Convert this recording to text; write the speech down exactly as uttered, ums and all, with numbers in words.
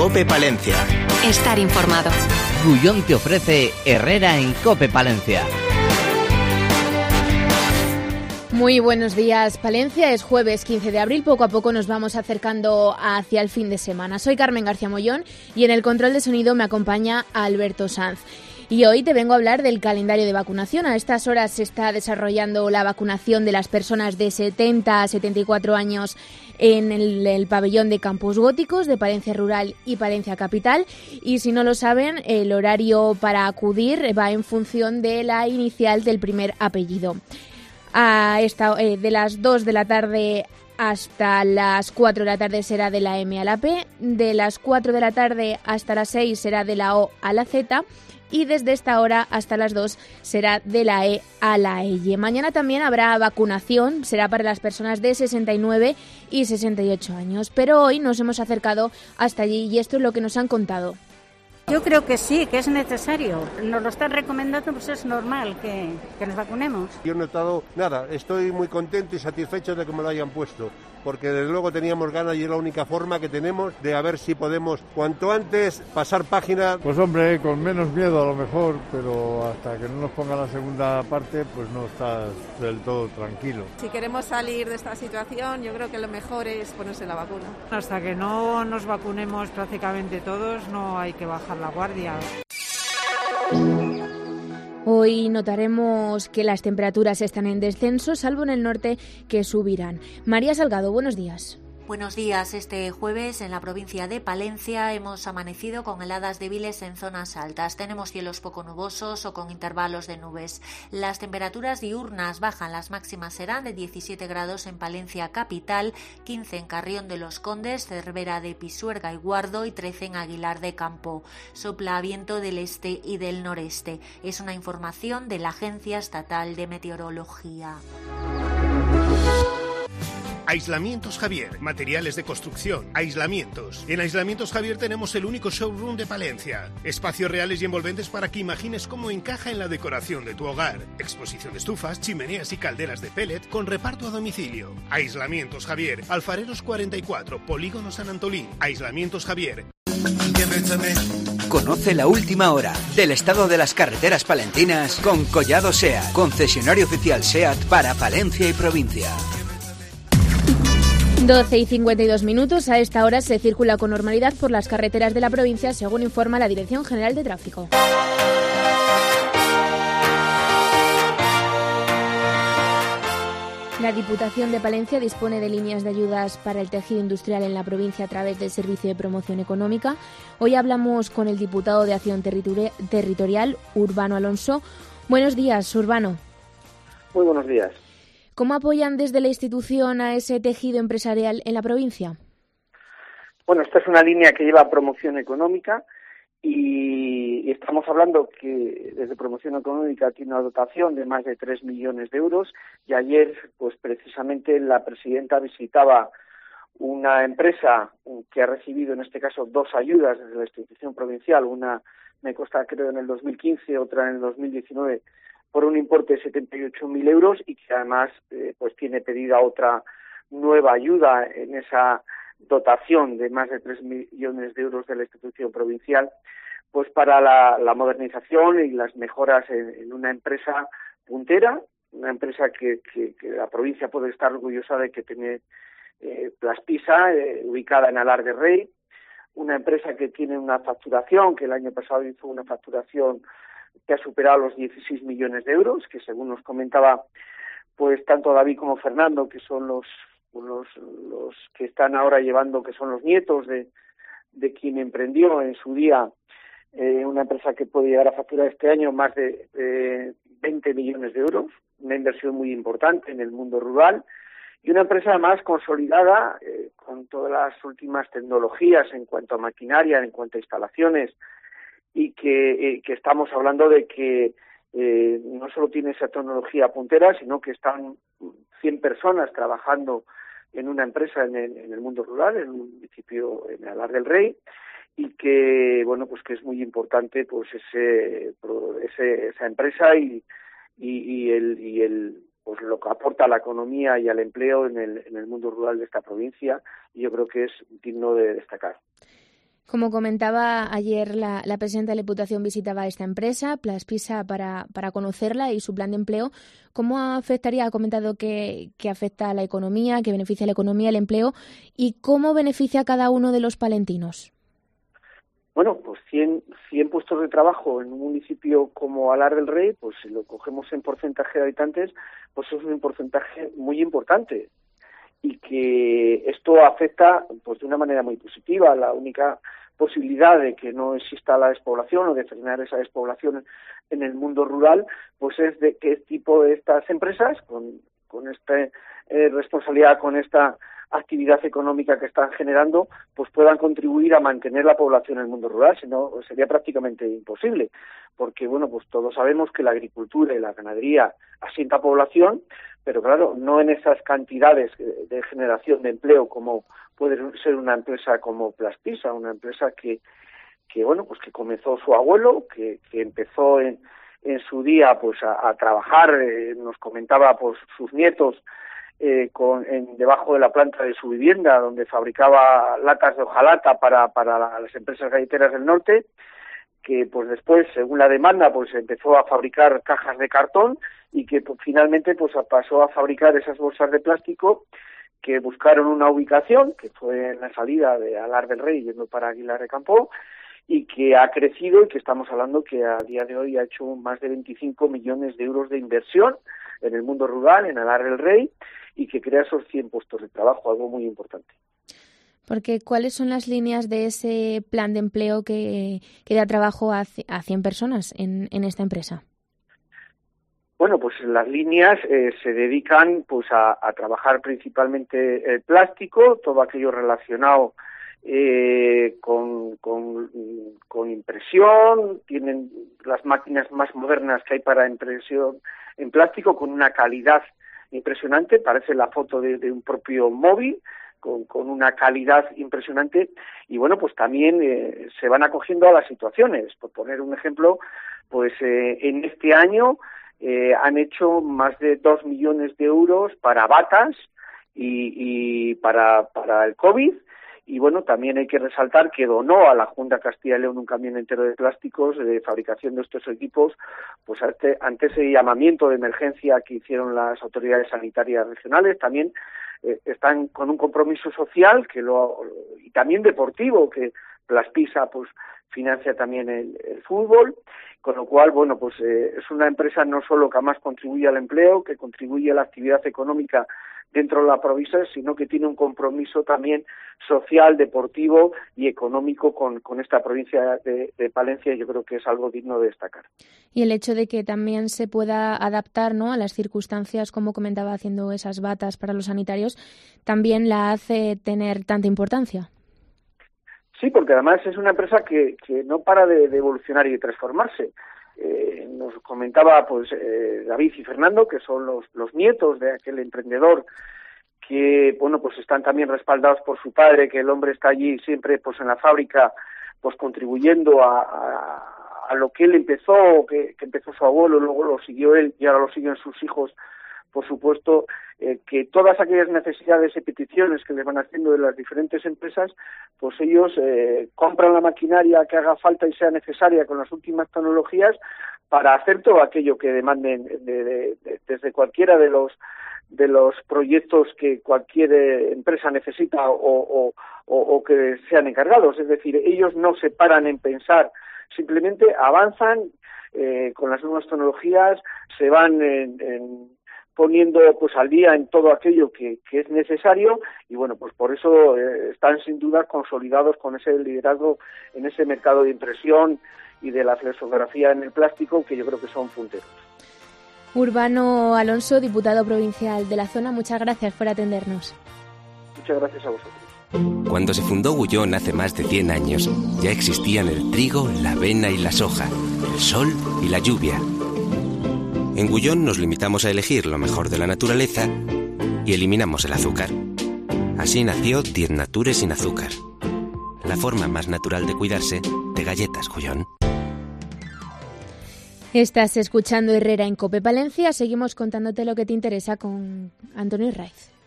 COPE Palencia. Estar informado. Gullón te ofrece Herrera en COPE Palencia. Muy buenos días, Palencia. Es jueves quince de abril. Poco a poco nos vamos acercando hacia el fin de semana. Soy Carmen García Mollón y en el control de sonido me acompaña Alberto Sanz. Y hoy te vengo a hablar del calendario de vacunación. A estas horas se está desarrollando la vacunación de las personas de setenta a setenta y cuatro años en el, el pabellón de Campos Góticos de Palencia Rural y Palencia Capital. Y si no lo saben, el horario para acudir va en función de la inicial del primer apellido. A esta, eh, de las dos de la tarde hasta las cuatro de la tarde será de la M a la P, de las cuatro de la tarde hasta las seis será de la O a la Z y desde esta hora hasta las dos será de la E a la Y. Mañana también habrá vacunación, será para las personas de sesenta y nueve y sesenta y ocho años, pero hoy nos hemos acercado hasta allí y esto es lo que nos han contado. Yo creo que sí, que es necesario. Nos lo están recomendando, pues es normal que, que nos vacunemos. Yo no he notado nada, estoy muy contento y satisfecho de que me lo hayan puesto, porque desde luego teníamos ganas y es la única forma que tenemos de a ver si podemos cuanto antes pasar página. Pues hombre, con menos miedo a lo mejor, pero hasta que no nos pongan la segunda parte, pues no estás del todo tranquilo. Si queremos salir de esta situación, yo creo que lo mejor es ponerse la vacuna. Hasta que no nos vacunemos prácticamente todos, no hay que bajar la guardia. Hoy notaremos que las temperaturas están en descenso, salvo en el norte, que subirán. María Salgado, buenos días. Buenos días. Este jueves en la provincia de Palencia hemos amanecido con heladas débiles en zonas altas. Tenemos cielos poco nubosos o con intervalos de nubes. Las temperaturas diurnas bajan. Las máximas serán de diecisiete grados en Palencia capital, quince en Carrión de los Condes, Cervera de Pisuerga y Guardo y trece en Aguilar de Campo. Sopla viento del este y del noreste. Es una información de la Agencia Estatal de Meteorología. Aislamientos Javier, materiales de construcción, aislamientos. En Aislamientos Javier tenemos el único showroom de Palencia. Espacios reales y envolventes para que imagines cómo encaja en la decoración de tu hogar. Exposición de estufas, chimeneas y calderas de pellet con reparto a domicilio. Aislamientos Javier, Alfareros cuarenta y cuatro, Polígono San Antolín. Aislamientos Javier. Conoce la última hora del estado de las carreteras palentinas con Collado SEAT, concesionario oficial SEAT para Palencia y provincia. doce y cincuenta y dos minutos. A esta hora se circula con normalidad por las carreteras de la provincia, según informa la Dirección General de Tráfico. La Diputación de Palencia dispone de líneas de ayudas para el tejido industrial en la provincia a través del Servicio de Promoción Económica. Hoy hablamos con el diputado de Acción Territori- Territorial, Urbano Alonso. Buenos días, Urbano. Muy buenos días. ¿Cómo apoyan desde la institución a ese tejido empresarial en la provincia? Bueno, esta es una línea que lleva promoción económica y estamos hablando que desde promoción económica tiene una dotación de más de tres millones de euros y ayer, pues precisamente la presidenta visitaba una empresa que ha recibido en este caso dos ayudas desde la institución provincial, una me consta creo en el dos mil quince, otra en el dos mil diecinueve, por un importe de setenta y ocho mil euros y que además eh, pues tiene pedida otra nueva ayuda en esa dotación de más de tres millones de euros de la institución provincial, pues para la, la modernización y las mejoras en, en una empresa puntera, una empresa que, que, que la provincia puede estar orgullosa de que tiene eh, Plaspisa, eh, ubicada en Alar de Rey, una empresa que tiene una facturación, que el año pasado hizo una facturación que ha superado los dieciséis millones de euros, que según nos comentaba pues tanto David como Fernando, que son los los, los que están ahora llevando, que son los nietos de, de quien emprendió en su día eh, una empresa que puede llegar a facturar este año más de eh, veinte millones de euros, una inversión muy importante en el mundo rural y una empresa además consolidada eh, con todas las últimas tecnologías en cuanto a maquinaria, en cuanto a instalaciones, y que, eh, que estamos hablando de que eh, no solo tiene esa tecnología puntera, sino que están cien personas trabajando en una empresa en el, en el mundo rural, en un municipio en Alar del Rey, y que bueno pues que es muy importante pues ese, ese esa empresa y, y, y el y el pues lo que aporta a la economía y al empleo en el en el mundo rural de esta provincia, y yo creo que es digno de destacar. Como comentaba ayer, la, la presidenta de la Diputación visitaba esta empresa, Plaspisa, para, para conocerla y su plan de empleo. ¿Cómo afectaría? Ha comentado que, que afecta a la economía, que beneficia a la economía, el empleo. ¿Y cómo beneficia a cada uno de los palentinos? Bueno, pues cien, cien puestos de trabajo en un municipio como Alar del Rey, pues si lo cogemos en porcentaje de habitantes, pues es un porcentaje muy importante. Y que esto afecta pues de una manera muy positiva. La única posibilidad de que no exista la despoblación o de frenar esa despoblación en el mundo rural, pues es de que este tipo de estas empresas, con, con esta eh, responsabilidad, con esta actividad económica que están generando, pues puedan contribuir a mantener la población en el mundo rural, si no sería prácticamente imposible, porque bueno, pues todos sabemos que la agricultura y la ganadería asienta población, pero claro, no en esas cantidades de generación de empleo como puede ser una empresa como Plaspisa, una empresa que, que bueno, pues que comenzó su abuelo, que, que empezó en, en su día pues a, a trabajar, eh, nos comentaba pues sus nietos, Eh, con, en, debajo de la planta de su vivienda, donde fabricaba latas de hojalata para, para las empresas galleteras del norte, que pues después, según la demanda, pues empezó a fabricar cajas de cartón y que pues, finalmente pues pasó a fabricar esas bolsas de plástico, que buscaron una ubicación, que fue en la salida de Alar del Rey, yendo para Aguilar de Campo, y que ha crecido y que estamos hablando que a día de hoy ha hecho más de veinticinco millones de euros de inversión en el mundo rural, en Alar del Rey, y que crea esos cien puestos de trabajo, algo muy importante. Porque ¿cuáles son las líneas de ese plan de empleo que, que da trabajo a, a cien personas en, en esta empresa? Bueno, pues las líneas eh, se dedican pues a, a trabajar principalmente el plástico, todo aquello relacionado eh, con, con, con impresión, tienen las máquinas más modernas que hay para impresión en plástico con una calidad impresionante, parece la foto de, de un propio móvil, con, con una calidad impresionante, y bueno, pues también eh, se van acogiendo a las situaciones. Por poner un ejemplo, pues eh, en este año eh, han hecho más de dos millones de euros para batas y, y para, para el COVID, y bueno, también hay que resaltar que donó a la Junta de Castilla y León un camión entero de plásticos de fabricación de estos equipos, pues ante, ante ese llamamiento de emergencia que hicieron las autoridades sanitarias regionales. También eh, están con un compromiso social que lo y también deportivo, que Plaspisa pues financia también el, el fútbol, con lo cual, bueno, pues eh, es una empresa no solo que además contribuye al empleo, que contribuye a la actividad económica dentro de la provincia, sino que tiene un compromiso también social, deportivo y económico con, con esta provincia de, de Palencia, y yo creo que es algo digno de destacar. Y el hecho de que también se pueda adaptar, ¿no?, a las circunstancias, como comentaba, haciendo esas batas para los sanitarios, también la hace tener tanta importancia. Sí, porque además es una empresa que, que no para de, de evolucionar y de transformarse. Eh, nos comentaba pues eh, David y Fernando, que son los, los nietos de aquel emprendedor, que bueno, pues están también respaldados por su padre, que el hombre está allí siempre pues en la fábrica, pues contribuyendo a, a, a lo que él empezó, que, que empezó su abuelo, luego lo siguió él y ahora lo siguen sus hijos, por supuesto, eh, que todas aquellas necesidades y peticiones que les van haciendo de las diferentes empresas, pues ellos eh, compran la maquinaria que haga falta y sea necesaria con las últimas tecnologías para hacer todo aquello que demanden de, de, de, desde cualquiera de los de los proyectos que cualquier eh, empresa necesita o, o, o, o que sean encargados. Es decir, ellos no se paran en pensar, simplemente avanzan eh, con las nuevas tecnologías, se van en, en poniendo pues al día en todo aquello que, que es necesario, y bueno, pues por eso eh, están sin duda consolidados con ese liderazgo en ese mercado de impresión y de la flexografía en el plástico, que yo creo que son punteros. Urbano Alonso, diputado provincial de la zona, muchas gracias por atendernos. Muchas gracias a vosotros. Cuando se fundó Gullón hace más de cien años, ya existían el trigo, la avena y la soja, el sol y la lluvia. En Gullón nos limitamos a elegir lo mejor de la naturaleza y eliminamos el azúcar. Así nació Diez Nature sin azúcar. La forma más natural de cuidarse de galletas Gullón. Estás escuchando Herrera en COPE Palencia. Seguimos contándote lo que te interesa con Antonio Raiz.